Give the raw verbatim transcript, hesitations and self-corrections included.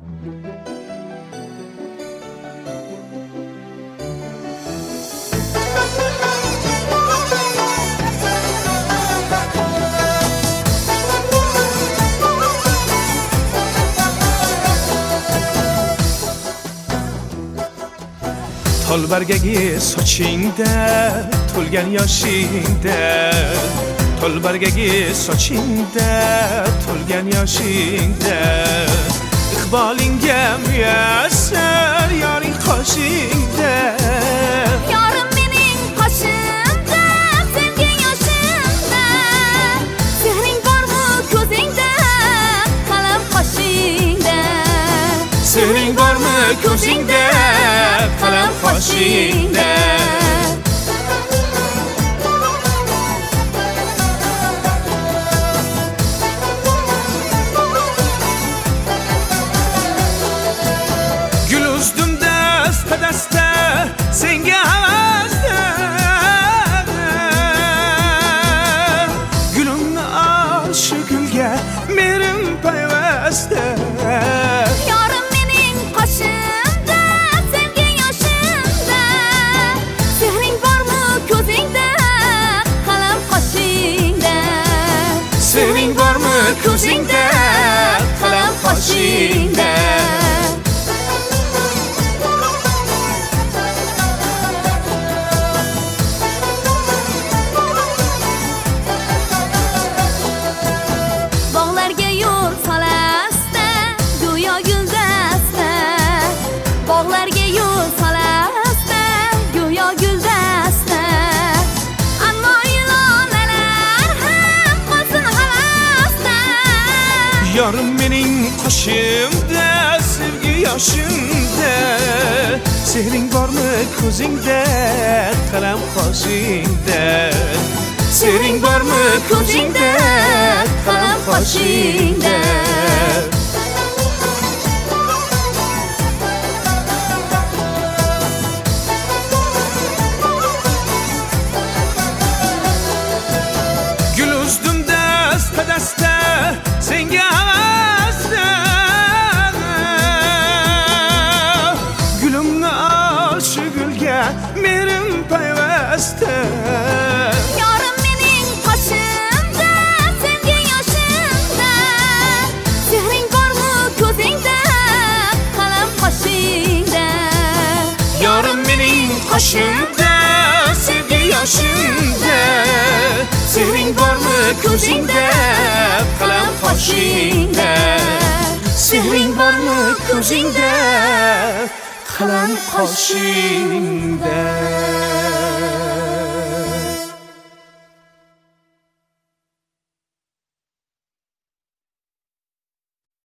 Tol bargagi sochingda to'lgan yoshingda, tol bargagi sochingda to'lgan yoshingda, iqbolingga muyassar yoring qoshingda. Yorim mening qoshimda, sevgan yoshimda, sehring bormi ko'zingda, qalam qoshingda. Sehring bormi ko'zingda, qalam qoshingda. Gul uzdim dasta dasta senga havasda, gulimni ol shu gulga merim payvasta. Yorim mening qoshimda, sevgan yoshimda, sehring bormi ko'zingda, qalam qoshingda. Sehring bormi ko'zingda, qalam qoshingda. Bog'larga yo'l solasda, go'yo guldasta. Bog'larga yo'l solasda, go'yo guldasta. Ammo ilonalar ham qolsin havasda. Yorim mening qoshimda, sevgi yoshimda, sehring bormi ko'zingda, qalam qoshingda. Sehring bormi ko'zingda, qalam qoshingda. Gul uzdim dasta dasta senga havasda, gulimni ol shu gulga merim payvasta. Yorim mening qoshimda, sevgan yoshimda, sehring bormi ko'zingda, qalam qoshingda. Yorim mening qoshimda, sevgi yoshimda, sehring bormi ko'zingda, qalam qoshingda. Sehring bormi ko'zingda, qalam qoshingda.